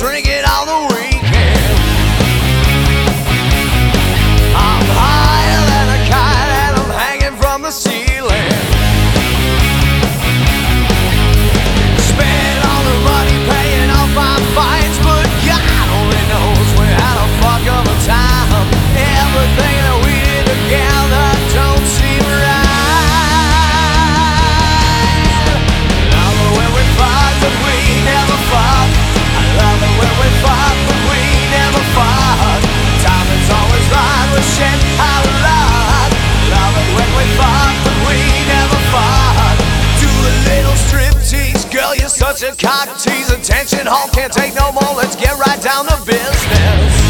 drinking on the weekend. I'm higher than a kite and I'm hanging from the ceiling. Spend all the money paying off my fines, but God only knows we had a fuck of a time. Everything that we did together don't seem right. Love it when we fought, but we never fought. I love it when we fought, but we never fought. Time is always right, we shed our blood. Love it when we fought, but we never fought. Do a little striptease, girl, you're such a cock tease. Attention, hall, can't take no more, let's get right down to business.